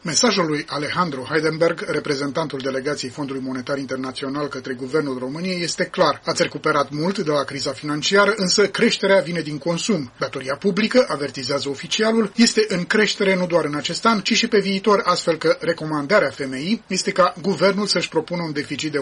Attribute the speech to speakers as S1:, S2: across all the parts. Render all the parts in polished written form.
S1: Mesajul lui Alejandro Heidenberg, reprezentantul delegației Fondului Monetar Internațional către Guvernul României, este clar. Ați recuperat mult de la criza financiară, însă creșterea vine din consum. Datoria publică, avertizează oficialul, este în creștere nu doar în acest an, ci și pe viitor, astfel că recomandarea FMI este ca guvernul să-și propună un deficit de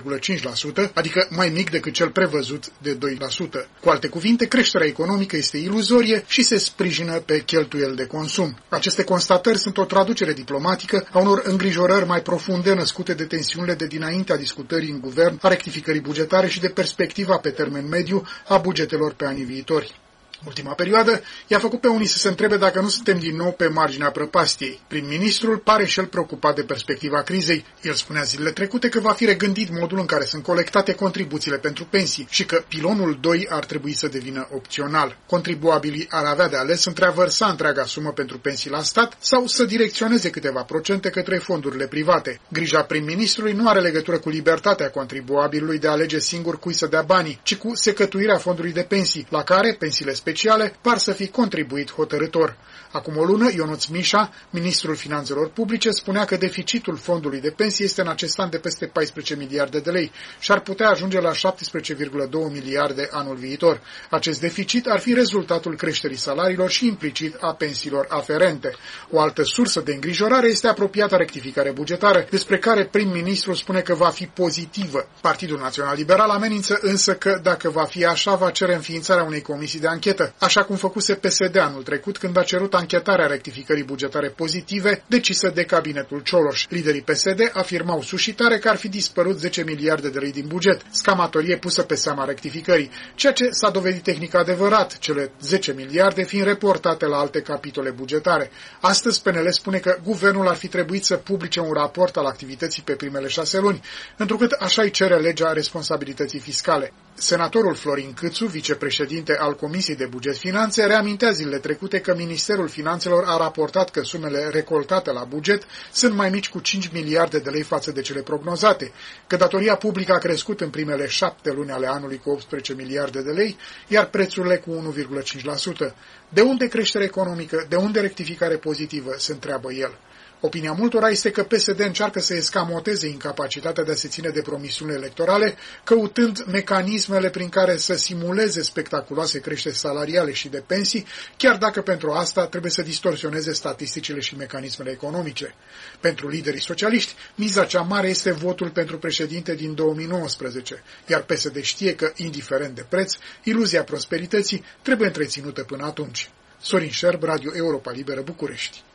S1: 1,5%, adică mai mic decât cel prevăzut de 2%. Cu alte cuvinte, creșterea economică este iluzorie și se sprijină pe cheltuieli de consum. Aceste constatări sunt o traducere diplomatică a unor îngrijorări mai profunde născute de tensiunile de dinaintea discutării în guvern a rectificării bugetare și de perspectiva pe termen mediu a bugetelor pe anii viitori. Ultima perioadă i-a făcut pe unii să se întrebe dacă nu suntem din nou pe marginea prăpastiei. Prim-ministrul pare și el preocupat de perspectiva crizei. El spunea zilele trecute că va fi regândit modul în care sunt colectate contribuțiile pentru pensii și că pilonul 2 ar trebui să devină opțional. Contribuabilii ar avea de ales între a vărsa întreaga sumă pentru pensii la stat sau să direcționeze câteva procente către fondurile private. Grija prim-ministrului nu are legătură cu libertatea contribuabilului de a alege singur cui să dea banii, ci cu secătuirea fondului de pensii, la care pensiile speciale par să fi contribuit hotărâtor. Acum o lună, Ionuț Mișa, ministrul finanțelor publice, spunea că deficitul fondului de pensii este în acest an de peste 14 miliarde de lei și ar putea ajunge la 17,2 miliarde anul viitor. Acest deficit ar fi rezultatul creșterii salariilor și implicit a pensiilor aferente. O altă sursă de îngrijorare este apropiata rectificare bugetară, despre care prim-ministrul spune că va fi pozitivă. Partidul Național Liberal amenință însă că, dacă va fi așa, va cere înființarea unei comisii de anchetă, așa cum făcuse PSD anul trecut când a cerut anchetarea rectificării bugetare pozitive decisă de cabinetul Cioloș. Liderii PSD afirmau sușitare că ar fi dispărut 10 miliarde de lei din buget, scamatorie pusă pe seama rectificării, ceea ce s-a dovedit tehnic adevărat, cele 10 miliarde fiind reportate la alte capitole bugetare. Astăzi PNL spune că guvernul ar fi trebuit să publice un raport al activității pe primele 6 luni, întrucât așa îi cere legea responsabilității fiscale. Senatorul Florin Câțu, vicepreședinte al Comisiei de Buget Finanțe, reamintea zilele trecute că Ministerul Finanțelor a raportat că sumele recoltate la buget sunt mai mici cu 5 miliarde de lei față de cele prognozate, că datoria publică a crescut în primele 7 luni ale anului cu 18 miliarde de lei, iar prețurile cu 1,5%. De unde creștere economică, de unde rectificare pozitivă, se întreabă el. Opinia multora este că PSD încearcă să escamoteze incapacitatea de a se ține de promisiunile electorale, căutând mecanismele prin care să simuleze spectaculoase creșteri salariale și de pensii, chiar dacă pentru asta trebuie să distorsioneze statisticile și mecanismele economice. Pentru liderii socialiști, miza cea mare este votul pentru președinte din 2019, iar PSD știe că, indiferent de preț, iluzia prosperității trebuie întreținută până atunci. Sorin Șerb, Radio Europa Liberă, București.